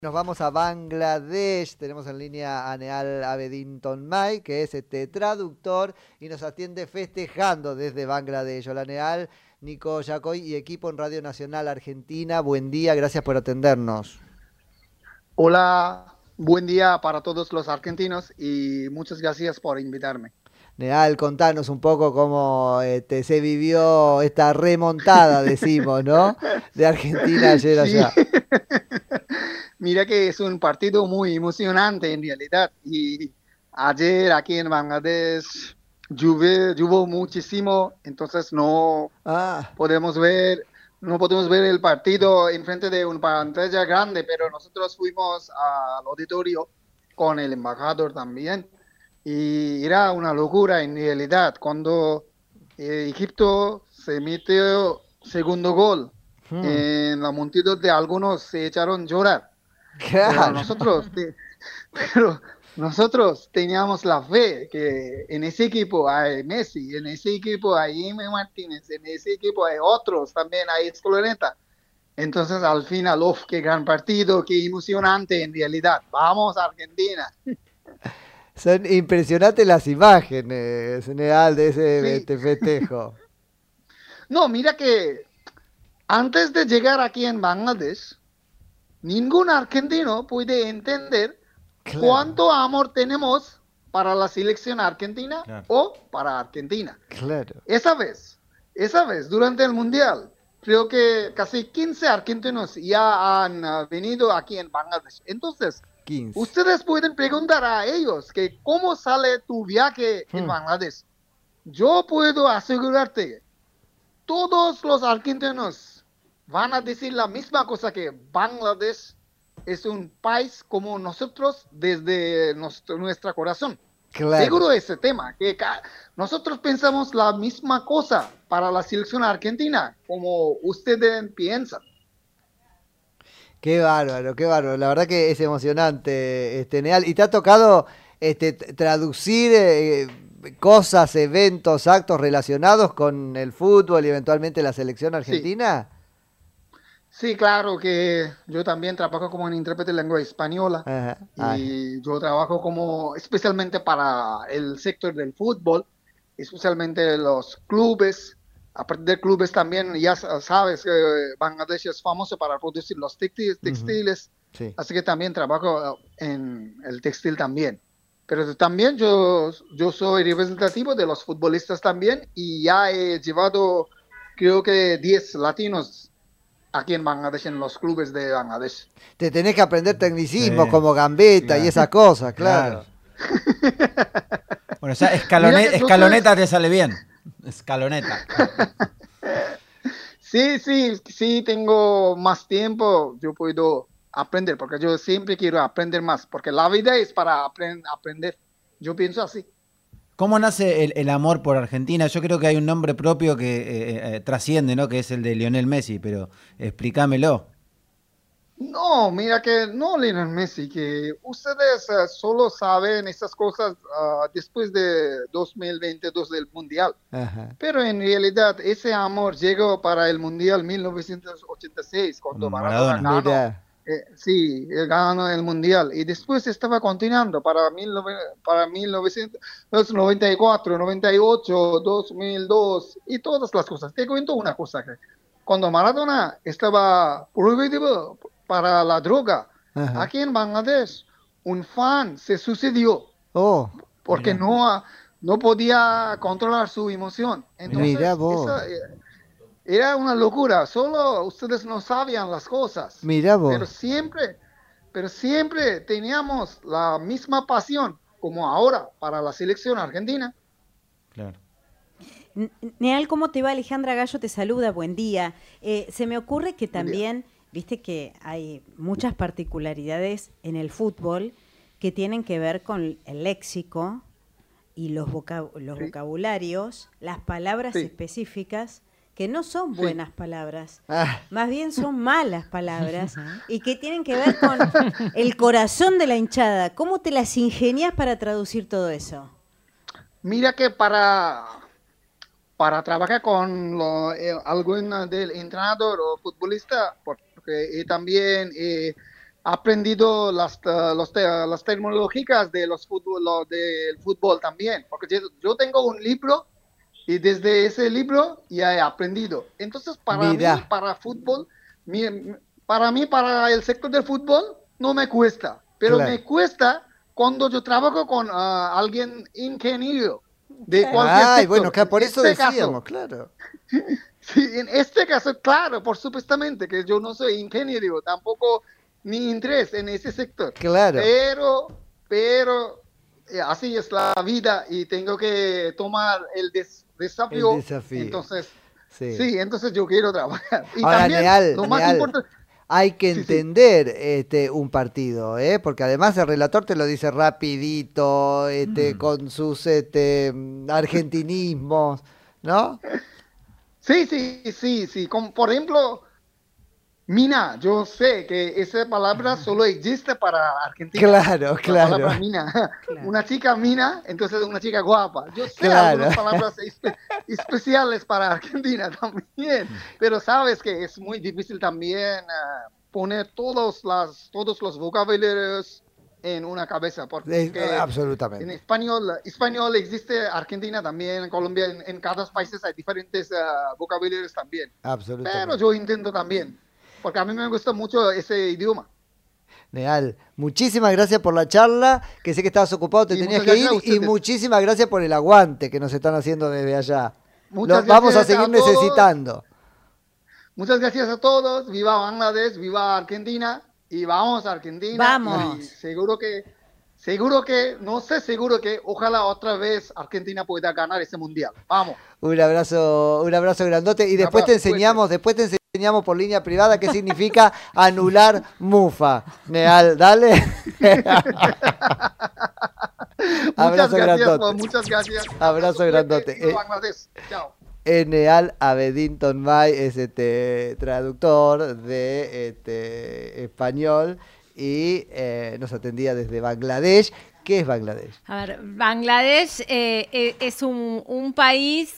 Nos vamos a Bangladesh, tenemos en línea a Neal Abedin Tonmay, que es traductor y nos atiende festejando desde Bangladesh. Hola Neal, Nico Yacoy y equipo en Radio Nacional Argentina, buen día, gracias por atendernos. Hola, buen día para todos los argentinos y muchas gracias por invitarme. Neal, contanos un poco cómo se vivió esta remontada, decimos, ¿no? De Argentina ayer Sí, allá. mira que es un partido muy emocionante en realidad y ayer aquí en Bangladesh llovió muchísimo, entonces Ah, podemos ver, no podemos ver el partido enfrente de una pantalla grande, pero nosotros fuimos al auditorio con el embajador también y era una locura en realidad cuando Egipto se metió segundo gol. hmm, En la multitud de algunos se echaron a llorar, pero claro. pero nosotros teníamos la fe que en ese equipo hay Messi, en ese equipo hay Ime Martínez, en ese equipo hay otros, también hay Escoloneta. Entonces, al final, uf, qué gran partido, qué emocionante en realidad. Vamos, Argentina. Son impresionantes las imágenes, Neal, de ese Sí, este festejo. no, mira que antes de llegar aquí en Bangladesh, ningún argentino puede entender Claro, cuánto amor tenemos para la selección argentina Claro. o para Argentina. claro. Esa vez, esa vez, durante el Mundial, creo que casi 15 argentinos ya han venido aquí en Bangladesh. Entonces, 15. ustedes pueden preguntar a ellos que cómo sale tu viaje en Hmm. Bangladesh. Yo puedo asegurarte, todos los argentinos van a decir la misma cosa que Bangladesh es un país como nosotros desde nuestro corazón. Claro. Seguro ese tema, que nosotros pensamos la misma cosa para la selección argentina, como ustedes piensan. Qué bárbaro, qué bárbaro. La verdad que es emocionante, Neal. ¿Y te ha tocado traducir cosas, eventos, actos relacionados con el fútbol y eventualmente la selección Sí, argentina? sí, claro que yo también trabajo como un intérprete de lengua española Ajá. Ay, y yo trabajo como especialmente para el sector del fútbol, especialmente los clubes. Aparte de clubes también, ya sabes que Bangladesh es famoso para producir los ujú, textiles, sí. así que también trabajo en el textil también. Pero también yo soy representativo de los futbolistas también y ya he llevado creo que 10 latinos aquí en Bangladesh, en los clubes de Bangladesh. Te tenés que aprender Sí, tecnicismos como gambeta y claro, esas cosas, claro. claro. Bueno, ya Mira que yo soy... escaloneta te sale bien. Escaloneta. Sí, sí, sí, tengo más tiempo, yo puedo aprender, porque yo siempre quiero aprender más, porque la vida es para aprender. Yo pienso así. ¿Cómo nace el amor por Argentina? Yo creo que hay un nombre propio que trasciende, ¿no? Que es el de Lionel Messi, pero explícamelo. No, mira que no, Lionel Messi, que ustedes solo saben esas cosas después de 2022 del Mundial. Ajá. Pero en realidad ese amor llegó para el Mundial 1986, cuando Con Maradona Maradona. ganó. Mirá. Sí, él ganó el Mundial. Y después estaba continuando para 1994, 98, 2002 y todas las cosas. Te cuento una cosa, que cuando Maradona estaba prohibido para la droga, Ajá. aquí en Bangladesh, un fan se sucedió Oh, porque Mirá. no podía controlar su emoción. Mirá. mirá Entonces, vos. esa era una locura. Solo ustedes no sabían las cosas, Mirá vos. pero siempre, pero siempre teníamos la misma pasión como ahora para la selección argentina. Claro. Neal, ¿cómo te va? Alejandra Gallo te saluda, buen día. Se me ocurre que Buen día. también, viste que hay muchas particularidades en el fútbol que tienen que ver con el léxico y los Sí, vocabularios, las palabras sí, específicas, que no son sí. buenas palabras, Ah, más bien son malas palabras y que tienen que ver con el corazón de la hinchada. ¿Cómo te las ingenias para traducir todo eso? Mira que para trabajar con algún del entrenador o futbolista, porque también aprendido las terminologías de del fútbol también, porque yo tengo un libro y desde ese libro ya he aprendido. Entonces, para mí, Mirá, para fútbol, para el sector del fútbol, no me cuesta, pero claro. me cuesta cuando yo trabajo con alguien ingeniero de Claro. cualquier Ay, sector. bueno, claro, por En eso este caso, decíamos, claro. sí, en este caso, claro, por supuestamente que yo no soy ingeniero, tampoco ni interés en ese sector, Claro, pero así es la vida y tengo que tomar el el desafío, desafío. entonces, Sí. sí, entonces yo quiero trabajar. Y Ahora, también, Neal, lo más Neal, importante, hay que sí, sí, entender un partido, porque además el relator te lo dice rapidito, con sus argentinismos, ¿no? sí, sí, sí, sí, como por ejemplo, mina, yo sé que esa palabra solo existe para Argentina. Claro, La palabra claro, mina. Claro. Una chica mina, entonces una chica guapa. Yo sé claro. algunas palabras especiales para Argentina también, pero sabes que es muy difícil también poner todos los vocabularios en una cabeza, porque en Absolutamente. español existe Argentina también, Colombia, en cada país hay diferentes vocabularios también. Pero Absolutamente. yo intento también, porque a mí me gusta mucho ese idioma. Neal, muchísimas gracias por la charla, que sé que estabas ocupado, te Y tenías muchas que gracias ir, a y ustedes. muchísimas gracias por el aguante que nos están haciendo desde allá. Lo Muchas vamos a gracias seguir a todos. necesitando. Muchas gracias a todos. Viva Bangladesh, viva Argentina. Y vamos a Argentina. Y Vamos. no sé, seguro que ojalá otra vez Argentina pueda ganar ese mundial. Vamos. Un abrazo grandote. Y Un abrazo fuerte. después te enseñamos por línea privada qué significa anular mufa. Neal, dale. Muchas Abrazo gracias, grandote. muchas gracias. Abrazo Fuerte. grandote. Viva Bangladesh. Chao. Neal Abedinton May es traductor de español y nos atendía desde Bangladesh. ¿Qué es Bangladesh? A ver, Bangladesh es un país